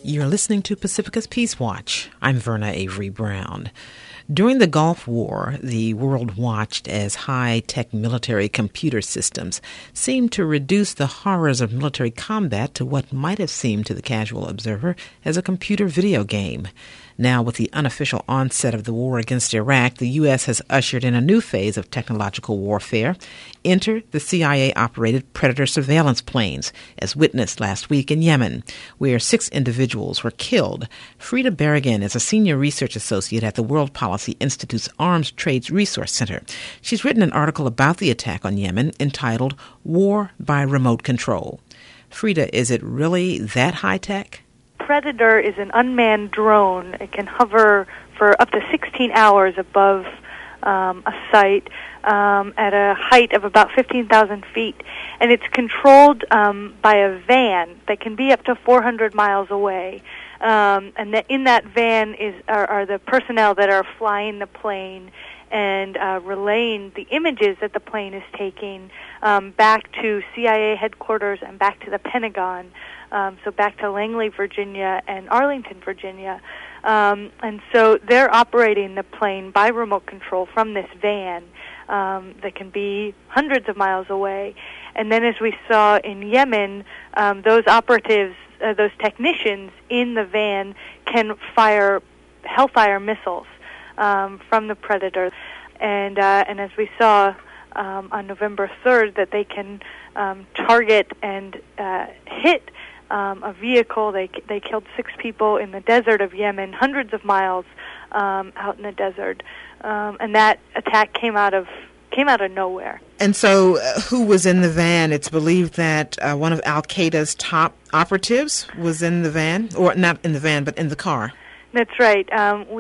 You're listening to Pacifica's Peace Watch. I'm Verna Avery Brown. During the Gulf War, the world watched as high-tech military computer systems seemed to reduce the horrors of military combat to what might have seemed to the casual observer as a computer video game. Now, with the unofficial onset of the war against Iraq, the U.S. has ushered in a new phase of technological warfare. Enter the CIA-operated Predator surveillance planes, as witnessed last week in Yemen, where 6 individuals were killed. Frida Berrigan is a senior research associate at the World Policy Institute's Arms Trade Resource Center. She's written an article about the attack on Yemen entitled War by Remote Control. Frida, is it really that high-tech? Predator is an unmanned drone. It can hover for up to 16 hours above a site at a height of about 15,000 feet. And it's controlled by a van that can be up to 400 miles away. And in that van are the personnel that are flying the plane and relaying the images that the plane is taking back to CIA headquarters and back to the Pentagon. So back to Langley, Virginia, and Arlington, Virginia. And so they're operating the plane by remote control from this van that can be hundreds of miles away. And then as we saw in Yemen, those operatives, those technicians in the van can fire Hellfire missiles from the Predator. And as we saw on November 3rd, that they can target and hit a vehicle. They killed 6 people in the desert of Yemen, hundreds of miles out in the desert, and that attack came out of nowhere. And so, who was in the van? It's believed that one of Al Qaeda's top operatives was in the van, or not in the van, but in the car. That's right.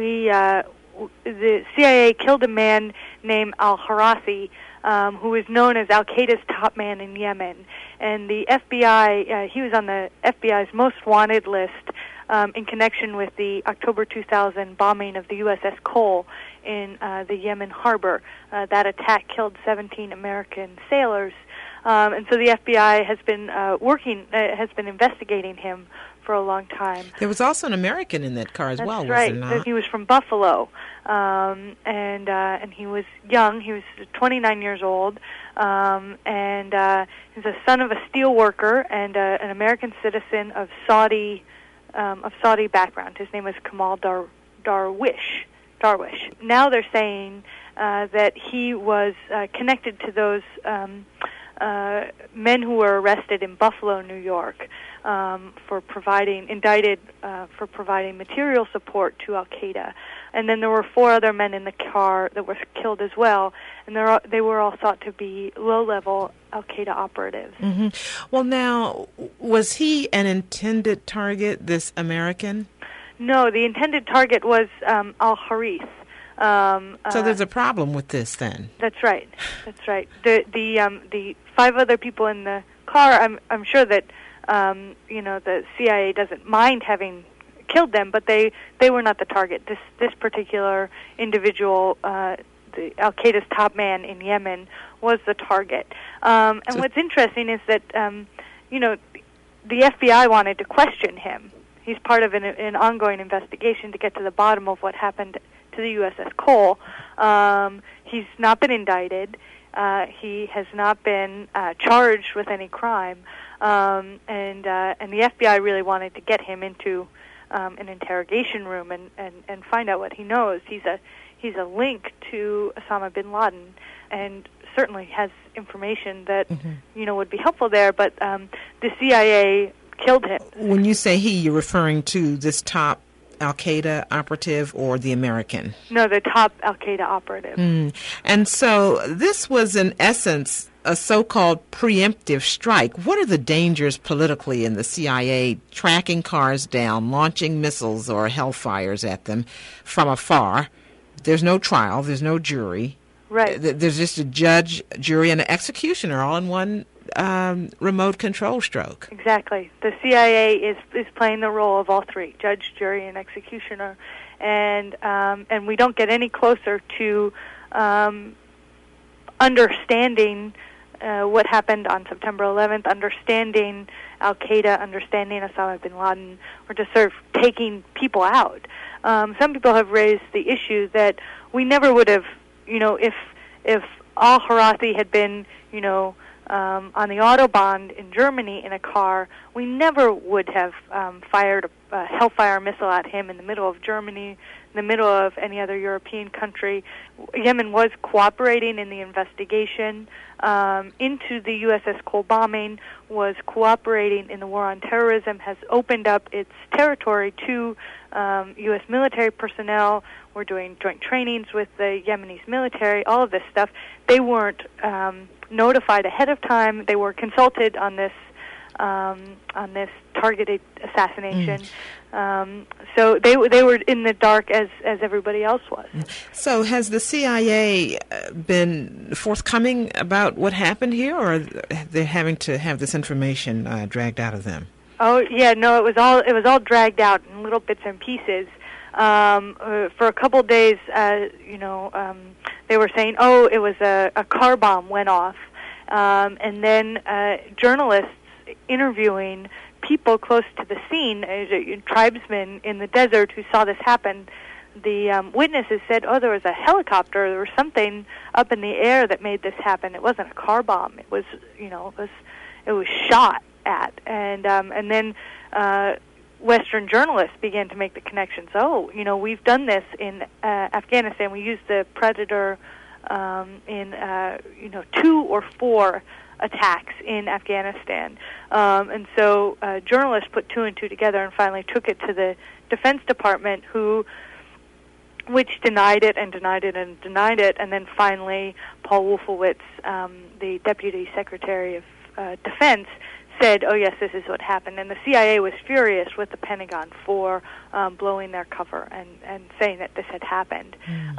The CIA killed a man named al-Harasi, who is known as Al Qaeda's top man in Yemen. And the FBI, he was on the FBI's most wanted list in connection with the October 2000 bombing of the USS Cole in the Yemen harbor. That attack killed 17 American sailors. And so the FBI has been has been investigating him for a long time. There was also an American in that car as well, was there not? He was from Buffalo, and he was young. He was 29 years old, and he's a son of a steel worker and an American citizen of Saudi background. His name was Kamal Darwish. Now they're saying that he was connected to those men who were arrested in Buffalo, New York, indicted for providing material support to Al Qaeda. And then there were 4 other men in the car that were killed as well, and they were all thought to be low-level Al Qaeda operatives. Mm-hmm. Well, now, was he an intended target, this American? No, the intended target was al-Harith. So there's a problem with this, then. That's right. The 5 other people in the car, I'm sure that the CIA doesn't mind having killed them, but they were not the target. This particular individual, the Al Qaeda's top man in Yemen, was the target. And what's interesting is that the FBI wanted to question him. He's part of an ongoing investigation to get to the bottom of what happened to the USS Cole. He's not been indicted. He has not been charged with any crime, and the FBI really wanted to get him into an interrogation room and find out what he knows. He's a link to Osama bin Laden, and certainly has information that would be helpful there. But the CIA killed him. When you say he, you're referring to this top Al Qaeda operative or the American? No, the top Al Qaeda operative. And so this was, in essence, a so-called preemptive strike. What are the dangers politically in the CIA tracking cars down, launching missiles or hellfires at them from afar? There's no trial. There's no jury. Right. There's just a judge, jury, and an executioner all in one remote control stroke. Exactly. The CIA is playing the role of all 3, judge, jury, and executioner, and we don't get any closer to understanding what happened on September 11th, understanding Al-Qaeda, understanding Osama bin Laden, or just sort of taking people out. Some people have raised the issue that we never would have, if al-Harathi had been, on the Autobahn in Germany in a car, we never would have fired a Hellfire missile at him in the middle of Germany, in the middle of any other European country. Yemen was cooperating in the investigation into the USS Cole bombing, was cooperating in the war on terrorism, has opened up its territory to U.S. military personnel. We're doing joint trainings with the Yemenis military, all of this stuff. They weren't notified ahead of time. They were consulted on this targeted assassination. So they were in the dark as everybody else was. So has the CIA been forthcoming about what happened here, or are they having to have this information dragged out of them? Oh yeah, no, it was all dragged out in little bits and pieces. For a couple of days, they were saying, it was a car bomb went off, and then journalists interviewing people close to the scene, tribesmen in the desert who saw this happen. The witnesses said, there was a helicopter, there was something up in the air that made this happen. It wasn't a car bomb. It was, it was shot at, and then Western journalists began to make the connections. We've done this in Afghanistan. We used the Predator in 2 or 4 attacks in Afghanistan. And so journalists put 2 and 2 together and finally took it to the Defense Department, which denied it and denied it and denied it. And then finally Paul Wolfowitz, the Deputy Secretary of Defense, said, yes, this is what happened. And the CIA was furious with the Pentagon for blowing their cover and saying that this had happened.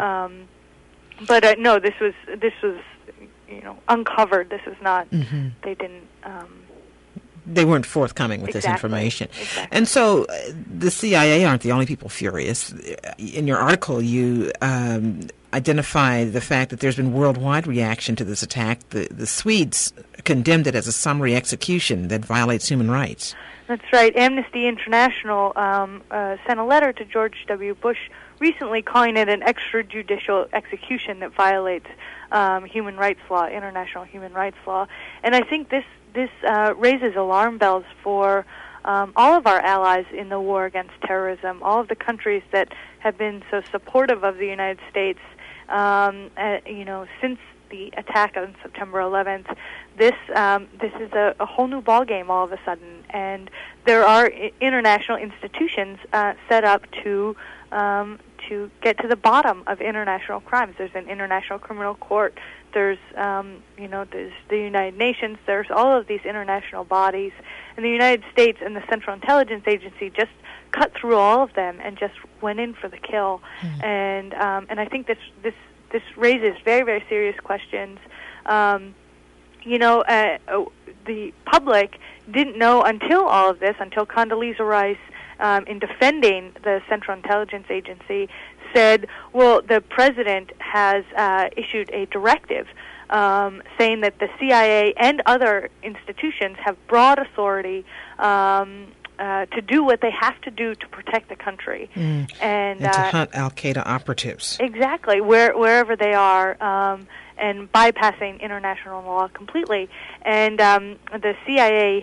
But no, this was uncovered. This was not, they didn't... they weren't forthcoming with this information. Exactly. And so the CIA aren't the only people furious. In your article, you identify the fact that there's been worldwide reaction to this attack. The Swedes condemned it as a summary execution that violates human rights. That's right. Amnesty International sent a letter to George W. Bush recently calling it an extrajudicial execution that violates human rights law, international human rights law. And I think this raises alarm bells for all of our allies in the war against terrorism, all of the countries that have been so supportive of the United States, since the attack on September 11th. This is a whole new ballgame all of a sudden, and there are international institutions set up to get to the bottom of international crimes. There's an International Criminal Court. There's there's the United Nations. There's all of these international bodies, and the United States and the Central Intelligence Agency just cut through all of them and just went in for the kill. And I think this raises very, very serious questions. The public didn't know until all of this, until Condoleezza Rice, in defending the Central Intelligence Agency, said, well, the president has issued a directive saying that the CIA and other institutions have broad authority to do what they have to do to protect the country. And to hunt Al-Qaeda operatives. Exactly, wherever they are, and bypassing international law completely. And the CIA,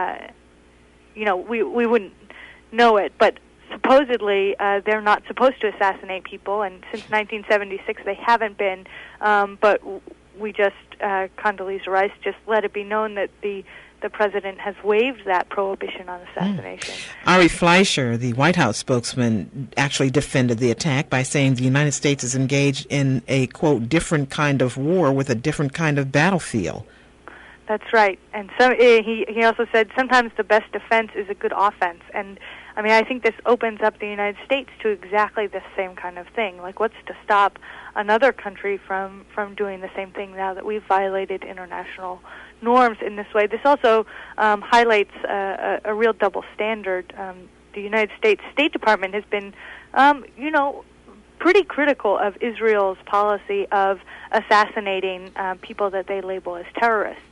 we wouldn't know it, but supposedly they're not supposed to assassinate people, and since 1976 they haven't been, but we just, Condoleezza Rice just let it be known that the president has waived that prohibition on assassination. Ari Fleischer, the White House spokesman, actually defended the attack by saying the United States is engaged in a, quote, different kind of war with a different kind of battlefield. That's right. And so he also said sometimes the best defense is a good offense. And I mean, I think this opens up the United States to exactly the same kind of thing. Like, what's to stop another country from doing the same thing now that we've violated international norms in this way? This also highlights a real double standard. The United States State Department has been, pretty critical of Israel's policy of assassinating people that they label as terrorists.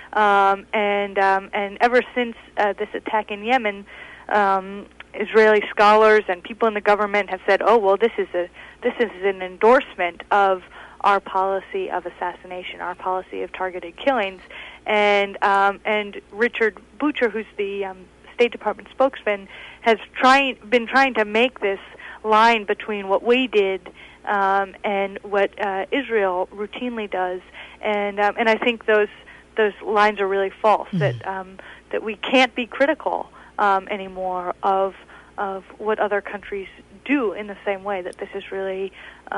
And ever since this attack in Yemen, Israeli scholars and people in the government have said, "Oh, well, this is an endorsement of our policy of assassination, our policy of targeted killings." And Richard Boucher, who's the State Department spokesman, has been trying to make this line between what we did and what Israel routinely does, and I think those lines are really false. Mm-hmm. That we can't be critical anymore of what other countries do in the same way. That this has really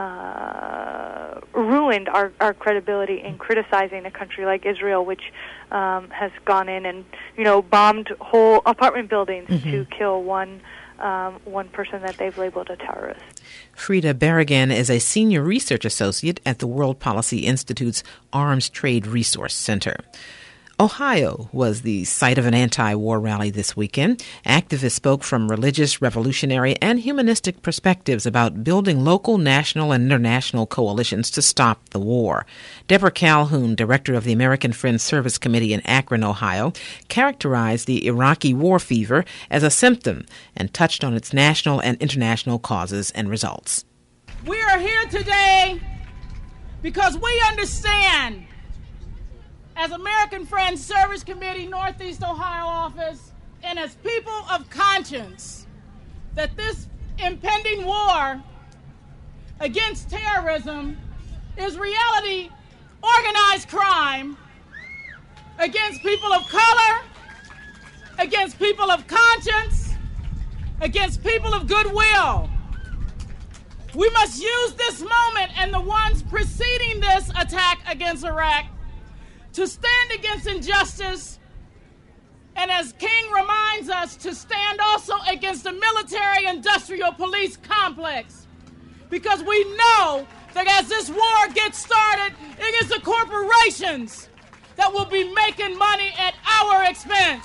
ruined our credibility in criticizing a country like Israel, which has gone in and bombed whole apartment buildings mm-hmm. to kill one person that they've labeled a terrorist. Frida Berrigan is a senior research associate at the World Policy Institute's Arms Trade Resource Center. Ohio was the site of an anti-war rally this weekend. Activists spoke from religious, revolutionary, and humanistic perspectives about building local, national, and international coalitions to stop the war. Deborah Calhoun, director of the American Friends Service Committee in Akron, Ohio, characterized the Iraqi war fever as a symptom and touched on its national and international causes and results. We are here today because we understand, as American Friends Service Committee, Northeast Ohio office, and as people of conscience, that this impending war against terrorism is reality organized crime against people of color, against people of conscience, against people of goodwill. We must use this moment and the ones preceding this attack against Iraq to stand against injustice, and as King reminds us, to stand also against the military-industrial police complex. Because we know that as this war gets started, it is the corporations that will be making money at our expense.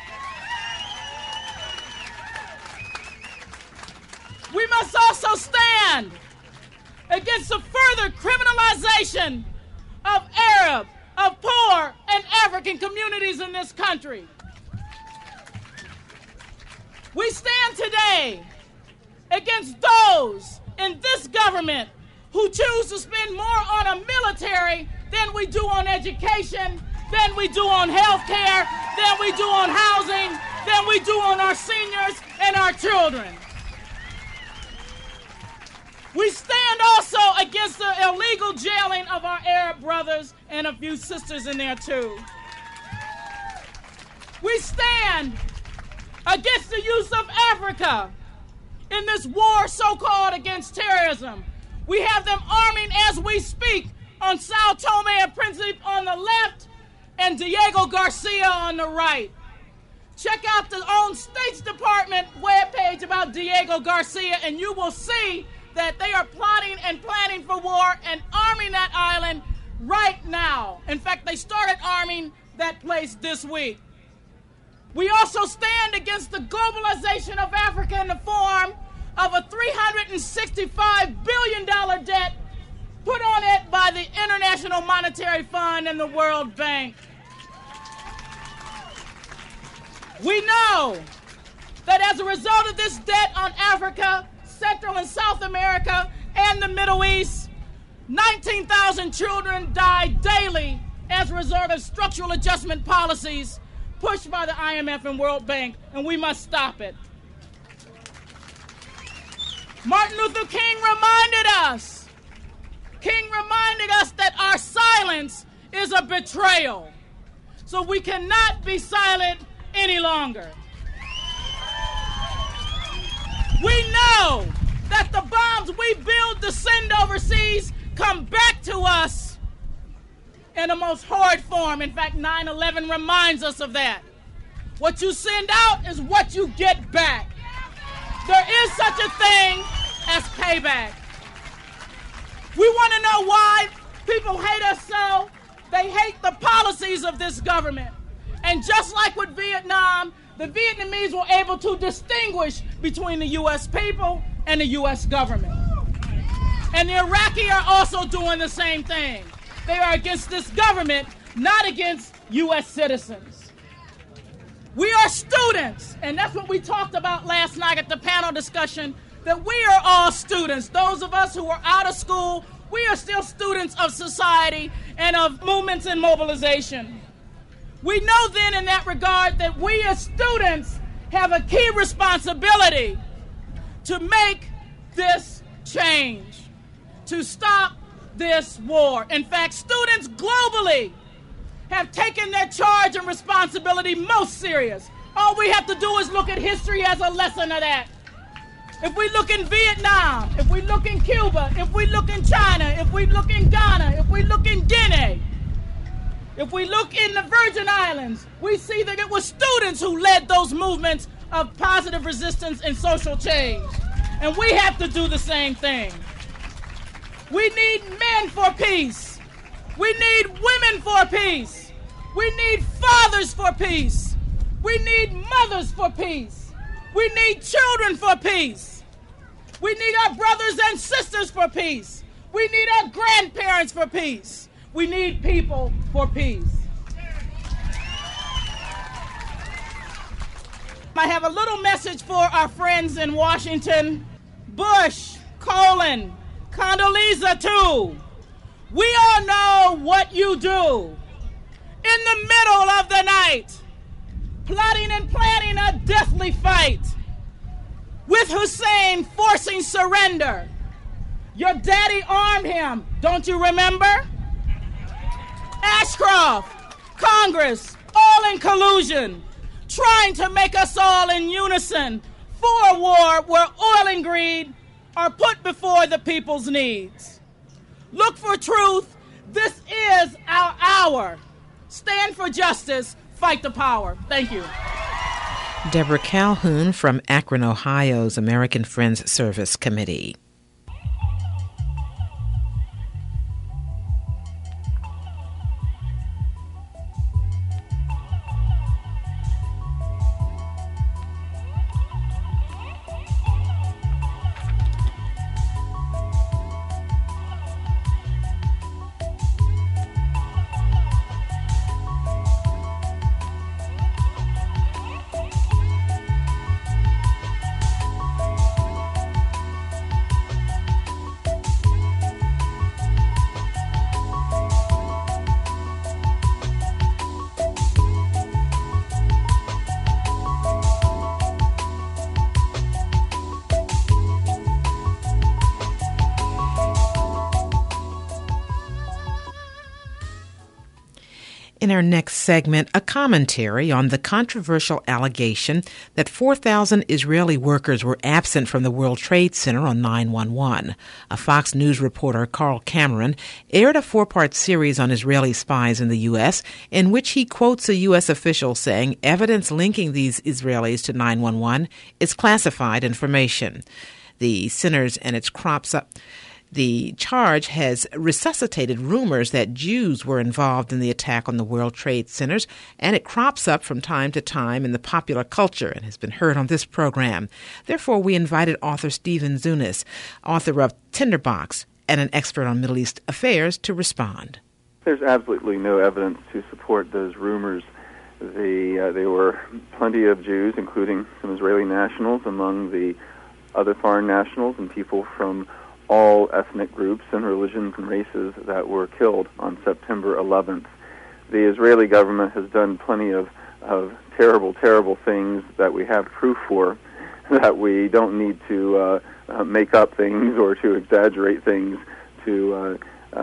We must also stand against the further criminalization of Arab, of poor and African communities in this country. We stand today against those in this government who choose to spend more on a military than we do on education, than we do on health care, than we do on housing, than we do on our seniors and our children. We stand also against the illegal jailing of our Arab brothers and a few sisters in there too. We stand against the use of Africa in this war so-called against terrorism. We have them arming as we speak on Sao Tome and Principe on the left and Diego Garcia on the right. Check out the own State Department webpage about Diego Garcia and you will see that they are plotting and planning for war and arming that island right now. In fact, they started arming that place this week. We also stand against the globalization of Africa in the form of a $365 billion debt put on it by the International Monetary Fund and the World Bank. We know that as a result of this debt on Africa, Central and South America, and the Middle East, 19,000 children die daily as a result of structural adjustment policies pushed by the IMF and World Bank, and we must stop it. Martin Luther King reminded us that our silence is a betrayal. So we cannot be silent any longer. We know that the bombs we build to send overseas come back to us in the most horrid form. In fact, 9/11 reminds us of that. What you send out is what you get back. There is such a thing as payback. We want to know why people hate us so. They hate the policies of this government. And just like with Vietnam, the Vietnamese were able to distinguish between the U.S. people and the U.S. government. And the Iraqi are also doing the same thing. They are against this government, not against U.S. citizens. We are students, and that's what we talked about last night at the panel discussion, that we are all students. Those of us who are out of school, we are still students of society and of movements and mobilization. We know then in that regard that we as students have a key responsibility to make this change, to stop this war. In fact, students globally have taken their charge and responsibility most serious. All we have to do is look at history as a lesson of that. If we look in Vietnam, if we look in Cuba, if we look in China, if we look in Ghana, if we look in Guinea, if we look in the Virgin Islands, we see that it was students who led those movements of positive resistance and social change. And we have to do the same thing. We need men for peace. We need women for peace. We need fathers for peace. We need mothers for peace. We need children for peace. We need our brothers and sisters for peace. We need our grandparents for peace. We need people for peace. I have a little message for our friends in Washington. Bush, Colin, Condoleezza too. We all know what you do. In the middle of the night, plotting and planning a deathly fight, with Hussein forcing surrender. Your daddy armed him, don't you remember? Ashcroft, Congress, all in collusion, trying to make us all in unison for a war where oil and greed are put before the people's needs. Look for truth. This is our hour. Stand for justice. Fight the power. Thank you. Deborah Calhoun from Akron, Ohio's American Friends Service Committee. In our next segment, a commentary on the controversial allegation that 4,000 Israeli workers were absent from the World Trade Center on 9/11. A Fox News reporter, Carl Cameron, aired a 4-part series on Israeli spies in the U.S. in which he quotes a U.S. official saying evidence linking these Israelis to 9/11 is classified information. The centers and its crops up. The charge has resuscitated rumors that Jews were involved in the attack on the World Trade Centers, and it crops up from time to time in the popular culture and has been heard on this program. Therefore, we invited author Stephen Zunes, author of Tinderbox and an expert on Middle East affairs, to respond. There's absolutely no evidence to support those rumors. There were plenty of Jews, including some Israeli nationals, among the other foreign nationals and people from all ethnic groups and religions and races that were killed on September 11th. The Israeli government has done plenty of terrible, terrible things that we have proof for, that we don't need to make up things or to exaggerate things to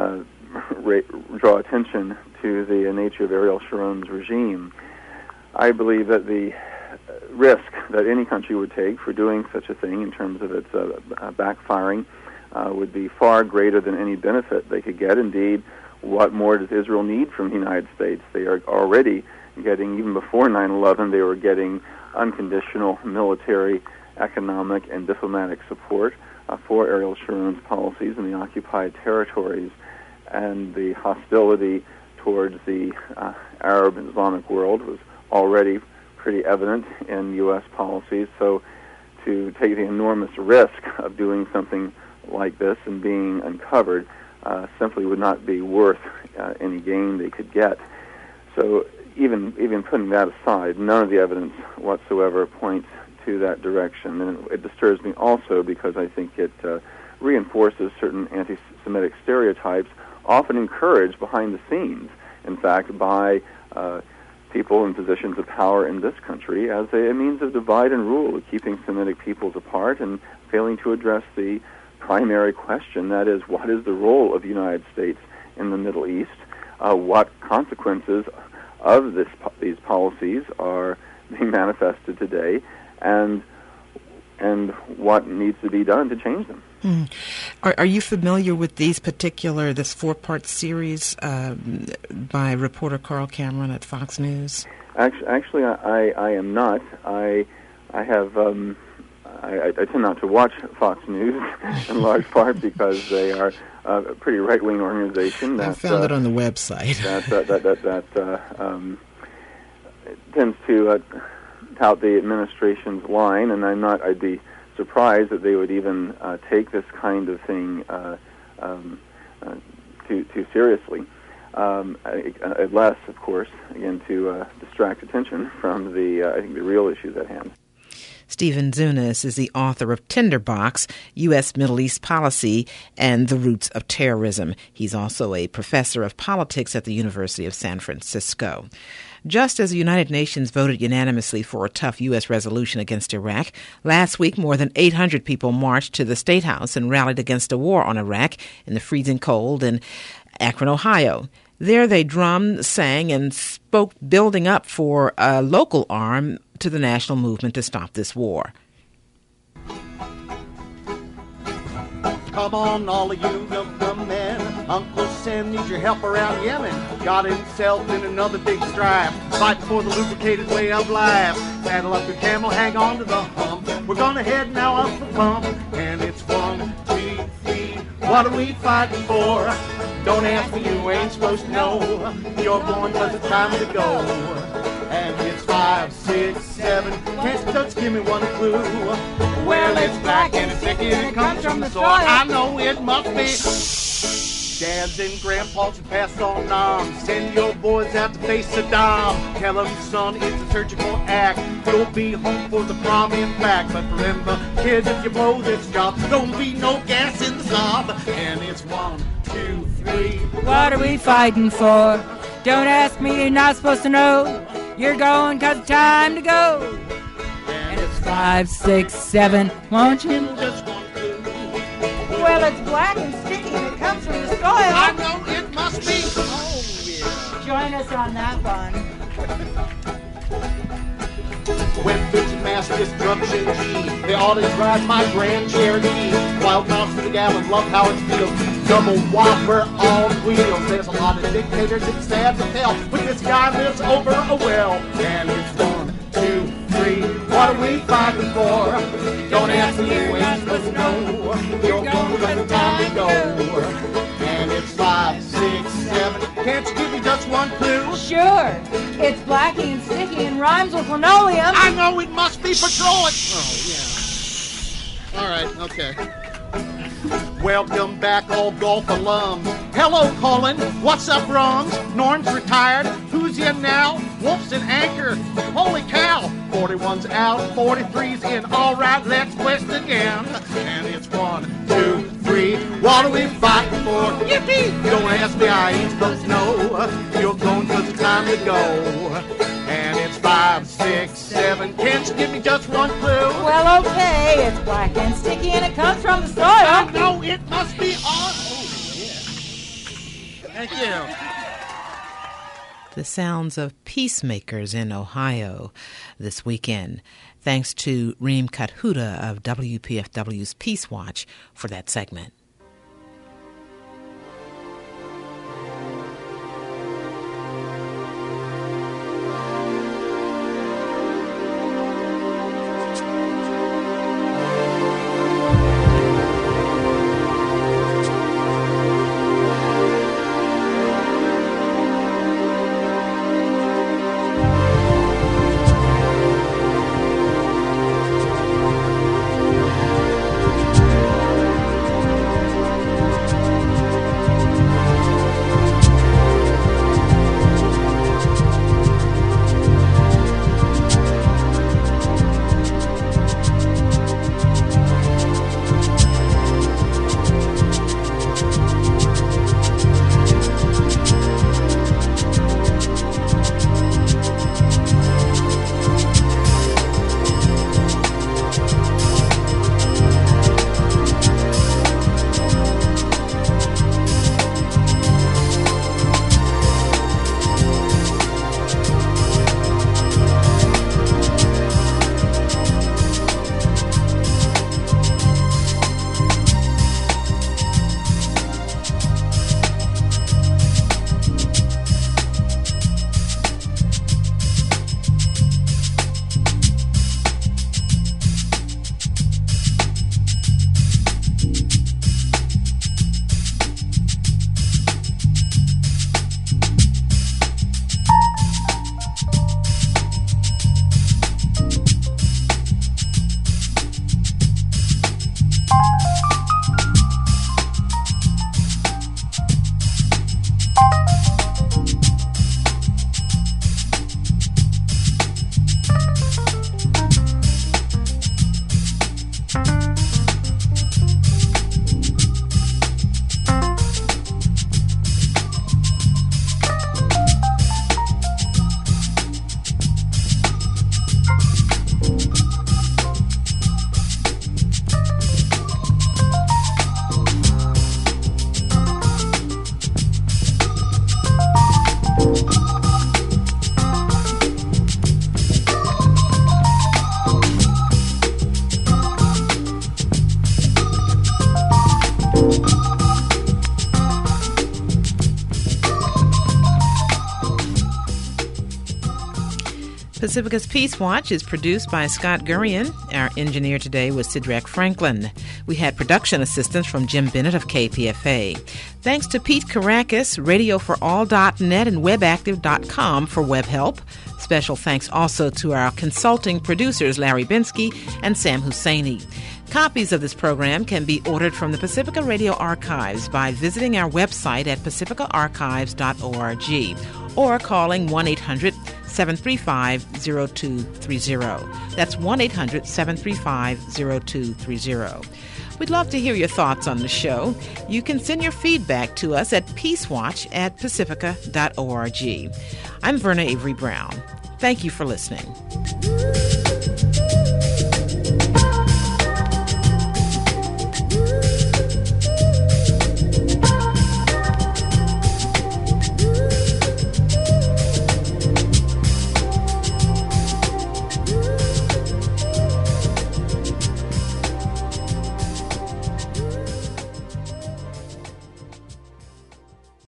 draw attention to the nature of Ariel Sharon's regime. I believe that the risk that any country would take for doing such a thing in terms of its backfiring would be far greater than any benefit they could get. Indeed, what more does Israel need from the United States? They are already getting, even before 9/11, they were getting unconditional military, economic, and diplomatic support for Ariel Sharon's policies in the occupied territories, and the hostility towards the Arab and Islamic world was already pretty evident in U.S. policies. So to take the enormous risk of doing something like this and being uncovered simply would not be worth any gain they could get. So even putting that aside, none of the evidence whatsoever points to that direction. And it disturbs me also because I think it reinforces certain anti-Semitic stereotypes, often encouraged behind the scenes, in fact, by people in positions of power in this country as a means of divide and rule, of keeping Semitic peoples apart and failing to address the primary question, that is, what is the role of the United States in the Middle East? What consequences of these policies are being manifested today, and what needs to be done to change them. Are you familiar with this 4-part series by reporter Carl Cameron at Fox News? Actually, I am not. I have. I tend not to watch Fox News in large part because they are a pretty right-wing organization. I found it on the website. that tends to tout the administration's line, and I'd be surprised that they would even take this kind of thing too seriously. Unless, of course, again, to distract attention from I think the real issues at hand. Stephen Zunes is the author of Tinderbox, U.S. Middle East Policy and the Roots of Terrorism. He's also a professor of politics at the University of San Francisco. Just as the United Nations voted unanimously for a tough U.S. resolution against Iraq, last week more than 800 people marched to the State House and rallied against a war on Iraq in the freezing cold in Akron, Ohio. There they drummed, sang, and spoke, building up for a local arm to the national movement to stop this war. Come on, all of you young men. Uncle Sam needs your help around Yemen. Got himself in another big strife, fighting for the lubricated way of life. Saddle up your camel, hang on to the hump. We're gonna head now up the pump. And it's 1, 2, 3. What are we fighting for? Don't ask me, you ain't supposed to know. You're born 'cause it's time to go. And it's 5, 6, 7. Can't you just give me one clue? Well, it's black and it's sticky and it comes from the soil. I know it must be. Dads and grandpas who pass on noms. Send your boys out to face Saddam. Tell them, son, it's a surgical act. You'll be home for the prom in fact. But remember, kids, if you blow this job, don't be no gas in the sob. And it's 1, 2, 3. What are we fighting for? Don't ask me, you're not supposed to know. You're going 'cause it's time to go. And it's 5, 6, 7. Won't you? Just 1 clue. Well, it's black and sticky and it comes from the soil. I know it must be. Oh, yeah. Join us on that one. Weapons of mass destruction, G. They always ride my Grand Cherokee. Wild mouse to the gallon, love how it feels. Double whopper on wheels. There's a lot of dictators, it's sad to tell, but this guy lives over a well. And it's 1, 2, 3. What are we fighting for? Don't ask me, you ain't supposed to know. You're going 'cause it's time to go. And it's 5, 6, 7. Can't you give me just 1 clue? Sure. It's blacky and sticky and rhymes with linoleum. I know it must be petroleum. Oh, yeah. All right, okay. Welcome back, all golf alums. Hello, Colin. What's up, Rungs? Norm's retired. Who's in now? Wolf's an anchor. Holy cow. 41's out, 43's in. All right, let's quest again. And it's 1, 2, 3. What are we fighting for? Yippee! Don't ask me, I ain't supposed to know. You're going 'cause it's time to go. And it's 5, 6, 7. Can't you give me just 1 clue? Well, okay. It's black and sticky and it comes from the soil. I know it must be on. Oh, yeah. Thank you. The sounds of peacemakers in Ohio this weekend. Thanks to Reem Kathuda of WPFW's Peace Watch for that segment. Pacifica's Peace Watch is produced by Scott Gurian. Our engineer today was Sidrak Franklin. We had production assistance from Jim Bennett of KPFA. Thanks to Pete Caracas, radioforall.net and webactive.com for web help. Special thanks also to our consulting producers Larry Binsky and Sam Husseini. Copies of this program can be ordered from the Pacifica Radio Archives by visiting our website at pacificaarchives.org or calling 1-800-735-0230. That's 1-800-735-0230. We'd love to hear your thoughts on the show. You can send your feedback to us at peacewatch@pacifica.org. I'm Verna Avery Brown. Thank you for listening.